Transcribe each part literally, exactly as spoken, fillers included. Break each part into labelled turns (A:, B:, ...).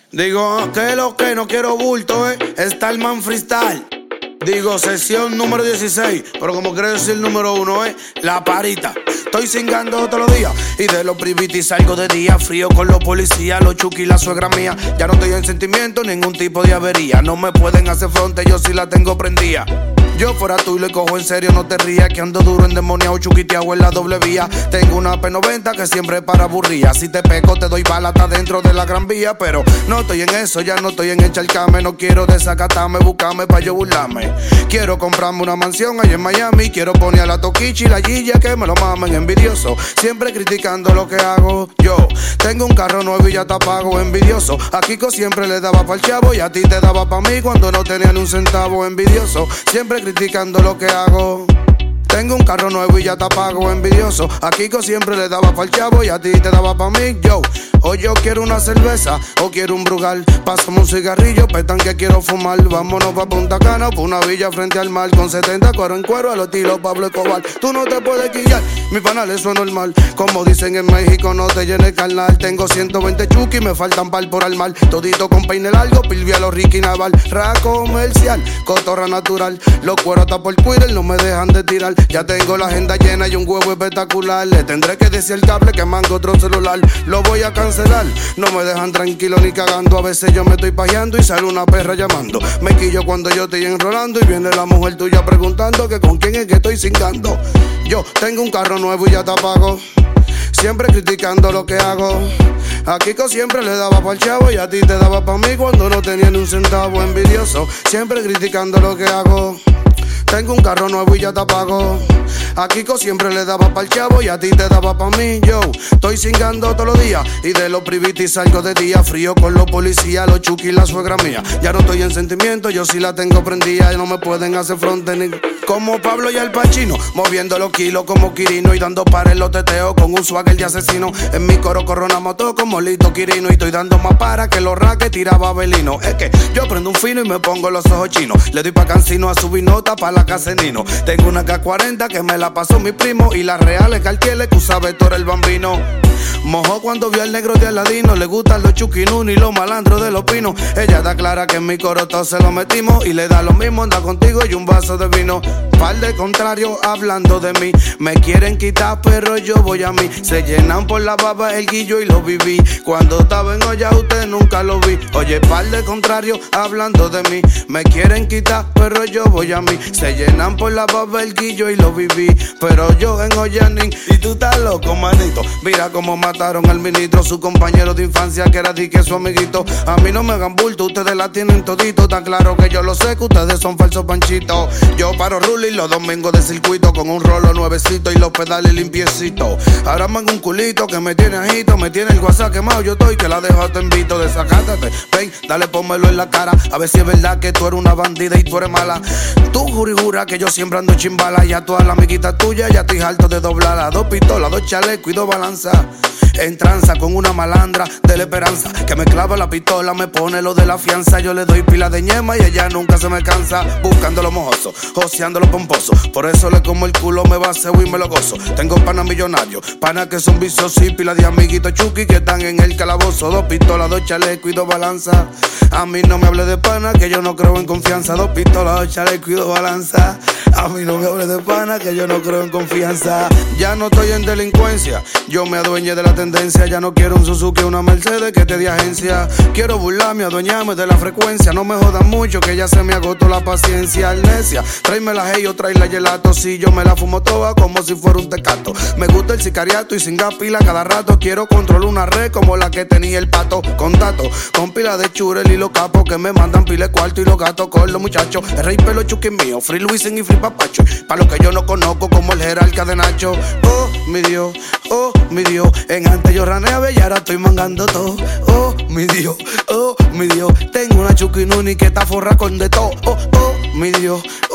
A: Digo que lo que no quiero bulto, eh. Starman Freestyle. Digo sesión número dieciséis, pero como quiero decir número uno, eh. La parita. Estoy cingando todos los días y de los privitis salgo de día frío con los policías, los chuki y la suegra mía. Ya no estoy en sentimiento, ningún tipo de avería. No me pueden hacer fronte, yo sí la tengo prendida. Yo fuera tú y le cojo en serio, no te rías, que ando duro endemoniado, chuquiteado en la doble vía. Tengo una P noventa que siempre para aburría. Si te pego te doy bala, está dentro de la gran vía. Pero no estoy en eso, ya no estoy en encharcame. No quiero desacatarme, buscarme pa' yo burlarme. Quiero comprarme una mansión allá en Miami. Quiero poner a la Toquichi y la Gilla que me lo mamen, envidioso. Siempre criticando lo que hago. Yo tengo un carro nuevo y ya te pago, envidioso. A Kiko siempre le daba pa'l chavo y a ti te daba pa' mí cuando no tenía ni un centavo, envidioso. Siempre criticando lo que hago. Tengo un carro nuevo y ya te pago, envidioso. A Kiko siempre le daba pa'l chavo y a ti te daba pa' mí. Yo, o yo quiero una cerveza o quiero un brugal. Pásame un cigarrillo, petan que quiero fumar. Vámonos pa' Punta Cana, pa' una villa frente al mar. Con setenta cuero en cuero, a los tiros Pablo Escobar. Tú no te puedes quillar, mi panal eso es normal. Como dicen en México, no te llenes carnal. Tengo ciento veinte chuki, me faltan par por armar. Todito con peine largo, pilvia los Ricky Naval. Ra comercial, cotorra natural. Los cueros hasta por cuidar, no me dejan de tirar. Ya tengo la agenda llena y un huevo espectacular. Le tendré que decir el cable que mango otro celular. Lo voy a cancelar, no me dejan tranquilo ni cagando. A veces yo me estoy pajeando y sale una perra llamando. Me quillo cuando yo estoy enrolando y viene la mujer tuya preguntando que con quién es que estoy cingando. Yo tengo un carro nuevo y ya te pago. Siempre criticando lo que hago. A Kiko siempre le daba pa'l chavo y a ti te daba pa' mí cuando no tenía ni un centavo, envidioso. Siempre criticando lo que hago. Tengo un carro nuevo y ya te pago. A Kiko siempre le daba pa'l chavo y a ti te daba pa' mí. Yo estoy cingando todos los días y de los privitis salgo de día frío con los policías, los chuki y la suegra mía. Ya no estoy en sentimiento, yo sí la tengo prendida y no me pueden hacer fronte ni como Pablo y Al Pacino, moviendo los kilos como Quirino y dando pares los teteos con un swagger de asesino. En mi coro corro una moto como Lito Quirino y estoy dando más para que los raques tiraba Belino. Es que yo prendo un fino y me pongo los ojos chinos. Le doy pa' Cancino a subir nota pa' la casa de Nino. Tengo una K cuarenta que me la pasó mi primo y las reales Cartier que usaba Héctor el Bambino. Mojó cuando vio al negro de Aladino. Le gustan los chuquinuni y los malandros de los pinos. Ella está clara que en mi coro todos se lo metimos y le da lo mismo andar contigo y un vaso de vino. Par de contrarios hablando de mí. Me quieren quitar pero yo voy a mí. Se llenan por la baba el guillo y lo viví. Cuando estaba en olla usted nunca lo vi. Oye, par de contrarios hablando de mí. Me quieren quitar pero yo voy a mí. Se llenan por la baba el guillo y lo viví. Pero yo en olla ni. Y tú estás loco, manito. Mira cómo mataron al ministro, su compañero de infancia que era di que su amiguito. A mí no me hagan bulto, ustedes la tienen todito. Tan claro que yo lo sé que ustedes son falsos panchitos. Yo paro ruling los domingos de circuito con un rolo nuevecito y los pedales limpiecitos. Ahora me hago un culito que me tiene agito. Me tiene el WhatsApp quemado, yo estoy que la dejo te invito. Desacátate, ven, dale pónmelo en la cara. A ver si es verdad que tú eres una bandida y tú eres mala. Tú jura y jura que yo siempre ando chimbala. Ya todas las amiguitas tuyas ya estoy harto de doblarla. Dos pistolas, dos chalecos y dos balanzas. En tranza con una malandra de la esperanza que me clava la pistola, me pone lo de la fianza. Yo le doy pila de ñema y ella nunca se me cansa. Buscando lo mojoso, joseando lo pomposo. Por eso le como el culo, me baseo y me lo gozo. Tengo panas millonarios, panas que son viciosos y pila de amiguitos chuki que están en el calabozo. Dos pistolas, dos chalecos y dos balanzas. A mí no me hable de pana que yo no creo en confianza. Dos pistolas, dos chalecos y dos balanzas. A mí no me hable de pana que yo no creo en confianza. Ya no estoy en delincuencia, yo me adueñé de la tendencia. Ya no quiero un Suzuki, una Mercedes que te dé agencia. Quiero burlarme, adueñarme de la frecuencia. No me jodan mucho que ya se me agotó la paciencia. Alnesia, tráeme la hey o trae la gelato. Si yo me la fumo toda como si fuera un tecato. Me gusta el sicariato y sin gas pila cada rato. Quiero controlar una red como la que tenía el pato. Contacto con pila de churel y los capos que me mandan pile cuarto y los gatos con los muchachos. El rey pelo chuki mío, Free Luisen y Free Papacho. Pa' los que yo no conozco como el jerarca de Nacho. Oh, mi Dios, oh, mi Dios. En antes yo raneaba y ahora estoy mangando todo. Oh, mi Dios, oh, mi Dios. Tengo una chuquinuni que está forra con de todo. Oh, oh, mi Dios, oh,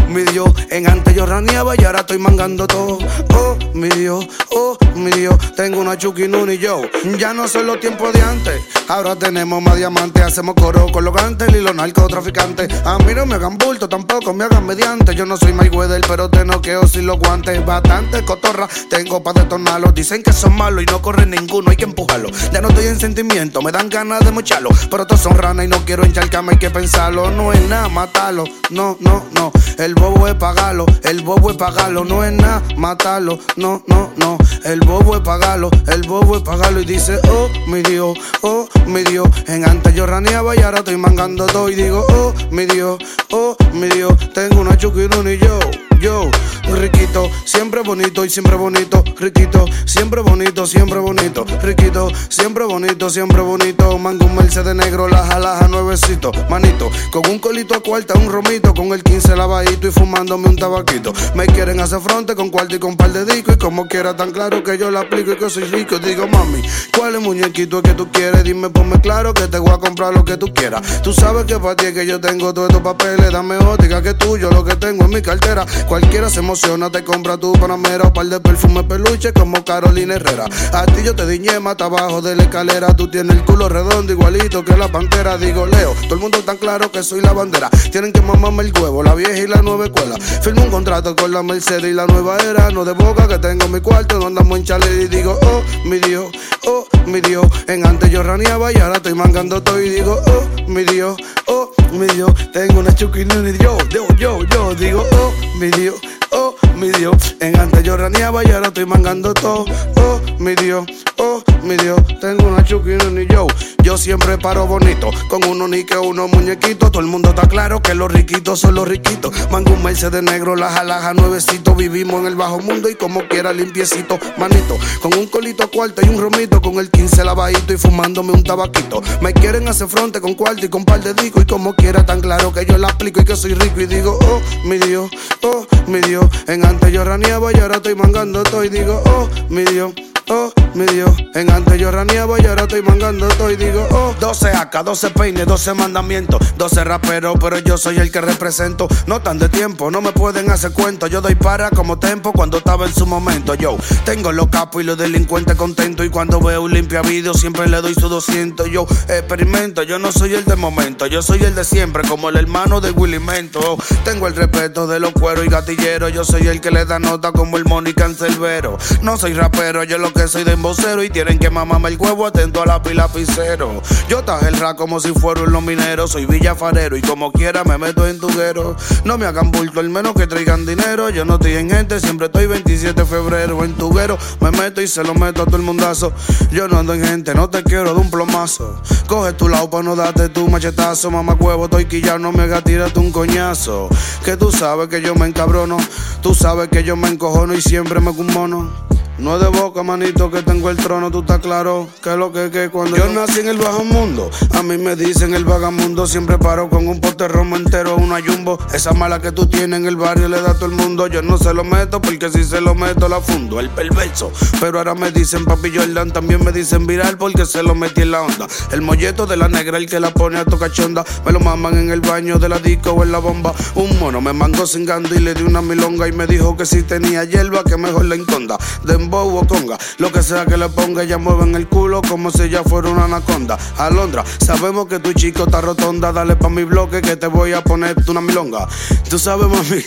A: mi Dios. En antes yo raneaba y ahora estoy mangando todo. Oh, mi Dios, oh, mi Dios. Tengo una Chucky Nuni yo. Ya no son los tiempos de antes. Ahora tenemos más diamantes. Hacemos coro con los gantes y los narcotraficantes. A mí no me hagan bulto, tampoco me hagan mediante. Yo no soy Mayweather, pero te noqueo sin los guantes. Bastante cotorra, tengo pa' detonarlos. Dicen que son malos y no corren ninguno, hay que empujarlo. Ya no estoy en sentimiento, me dan ganas de mocharlo. Pero todos son ranas y no quiero encharcarme, hay que pensarlo. No es nada, matarlo, no, no, no. El bobo es pagarlo, el bobo es pagarlo. No es nada, matarlo, no, no, no. El bobo es pagarlo, el bobo es pagarlo. Y dice, oh, mi Dios, oh, mi Dios. En antes yo raneaba y ahora estoy mangando todo. Y digo, oh, mi Dios, oh, mi Dios. Tengo una Chucky Nuni yo, yo. Riquito, siempre bonito y siempre bonito. Riquito, siempre bonito, siempre bonito. Riquito, siempre bonito, siempre bonito. Mango un Mercedes negro, laja, laja, nuevecito. Manito, con un colito a cuarta, un romito. Con el quince lavadito y fumándome un tabaquito. Me quieren hacer fronte con cuarto y con par de disco. Y como quiera tan claro que yo la aplico y que soy rico. Digo, mami, ¿cuál es muñequito es que tú quieres? Dime, ponme claro que te voy a comprar lo que tú quieras. Tú sabes que para ti es que yo tengo todos estos papeles. Dame óptica que tuyo, lo que tengo en mi cartera. Cualquiera se emociona, te compra tu panamera. Un par de perfumes peluche como Carolina Herrera. A ti yo te diñé mata abajo de la escalera. Tú tienes el culo redondo igualito que la pantera. Digo, Leo, todo el mundo tan claro que soy la bandera. Tienen que mamarme el huevo, la vieja y la nueva escuela. Firmo un contrato con la Mercedes y la nueva era. No de boca que tengo mi cuarto, no andamos en chale. Y digo, oh, mi Dios, oh, mi Dios. En antes yo raneaba y ahora estoy mangando todo. Y digo, oh, mi Dios, oh, mi Dios. Tengo una Chucky Nuni yo, yo, yo, yo. Digo, oh, mi Dios, oh, mi Dios. En antes yo raneaba y ahora estoy mangando todo. Oh, mi Dios, oh, mi Dios. Tengo una Chucky Nuni yo. Yo siempre paro bonito, con uno ni que uno muñequito. Todo el mundo está claro que los riquitos son los riquitos. Mango un Mercedes negro, laja, laja, nuevecito. Vivimos en el bajo mundo y como quiera limpiecito. Manito, con un colito cuarto y un romito. Con el quince lavadito y fumándome un tabaquito. Me quieren hacer fronte con cuarto y con par de disco. Y como quiera tan claro que yo la aplico y que soy rico. Y digo, oh, mi Dios, oh, mi Dios. En antes yo raneaba y ahora estoy mangando todo. Y digo, oh, mi Dios, oh, mi Dios. En antes yo raneaba y ahora estoy mangando todo. Y digo, oh, doce acá, doce peines, doce mandamientos. doce raperos, pero yo soy el que represento. No tan de tiempo, no me pueden hacer cuento. Yo doy para como tempo cuando estaba en su momento. Yo tengo los capos y los delincuentes contentos. Y cuando veo un limpia video siempre le doy su doscientos. Yo experimento, yo no soy el de momento. Yo soy el de siempre, como el hermano de Willy Mento. Tengo el respeto de los cueros y gatilleros. Yo soy el que le da nota como el Moni Cancelbero. No soy rapero, yo lo que soy de embocero. Y tienen que mamarme el huevo atento a la pila lapicero. Yo taje el rap como si fuera un minero. Soy villafarero y como quiera me meto en tuguero. No me hagan bulto, al menos que traigan dinero. Yo no estoy en gente, siempre estoy veintisiete de febrero en tuguero. Me meto y se lo meto a todo el mundazo. Yo no ando en gente, no te quiero de un plomazo. Coge tu lado pa' no darte tu machetazo. Mamá huevo, estoy quillado, no me hagas tírate un coñazo. Que tú sabes que yo me encabrono. Tú sabes que yo me encojono y siempre me hago un mono. No es de boca, manito, que tengo el trono, tú estás claro que lo que que cuando yo, yo nací en el bajo mundo, a mí me dicen el vagamundo. Siempre paro con un pote romo entero, una jumbo. Esa mala que tú tienes en el barrio le da a todo el mundo. Yo no se lo meto porque si se lo meto la fundo. El perverso, pero ahora me dicen papi Jordan. También me dicen viral porque se lo metí en la onda. El molleto de la negra, el que la pone a tu cachonda. Me lo maman en el baño de la disco o en la bomba. Un mono me mangó cingando y le di una milonga. Y me dijo que si tenía hierba que mejor la enconda. De o conga, lo que sea que le ponga, ella mueve en el culo como si ella fuera una anaconda. Alondra, sabemos que tu chico está rotonda. Dale pa' mi bloque que te voy a poner una milonga. Tú sabes, mami,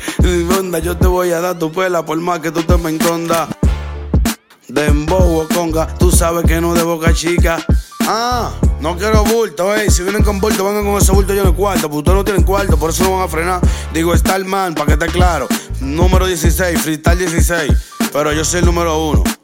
A: onda, yo te voy a dar tu pela por más que tú te me encondas. Dembow o conga, tú sabes que no de boca chica. Ah, no quiero bulto, ey. Si vienen con bulto, vengan con ese bulto lleno de cuarto. Porque ustedes no tienen cuarto, por eso no van a frenar. Digo, está el man, pa' que esté claro. Número dieciséis, freestyle dieciséis. Pero yo soy el número uno.